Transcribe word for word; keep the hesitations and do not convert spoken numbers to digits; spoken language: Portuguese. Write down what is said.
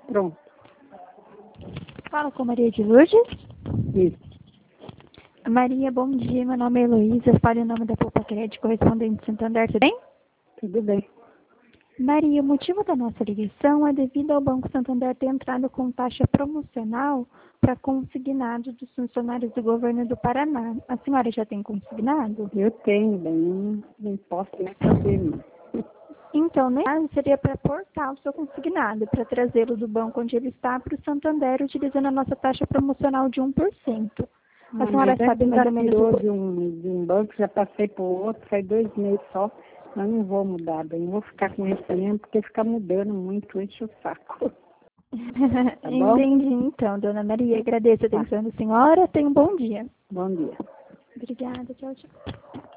Pronto. Fala com Maria de Lourdes. Isso. Maria, bom dia. Meu nome é Heloísa. Fale o nome da Poupa Crédito, correspondente de Santander, tudo bem? Tudo bem. Maria, o motivo da nossa ligação é devido ao Banco Santander ter entrado com taxa promocional para consignado dos funcionários do governo do Paraná. A senhora já tem consignado? Eu tenho, bem, não, não posso nem fazer, não. Então, nem caso seria para portar o seu consignado, para trazê-lo do banco onde ele está para o Santander, utilizando a nossa taxa promocional de um por cento. A Ah, senhora mas é sabe que mais já ou menos tirou o... de um, de um banco, já passei para o outro, faz dois meses só. Mas não vou mudar, bem, não vou ficar com esse mesmo, porque fica mudando muito, enche o saco. Tá bom? Entendi, então, dona Maria. Agradeço a Tá. atenção da senhora. Tenha um bom dia. Bom dia. Obrigada. Tchau, tchau.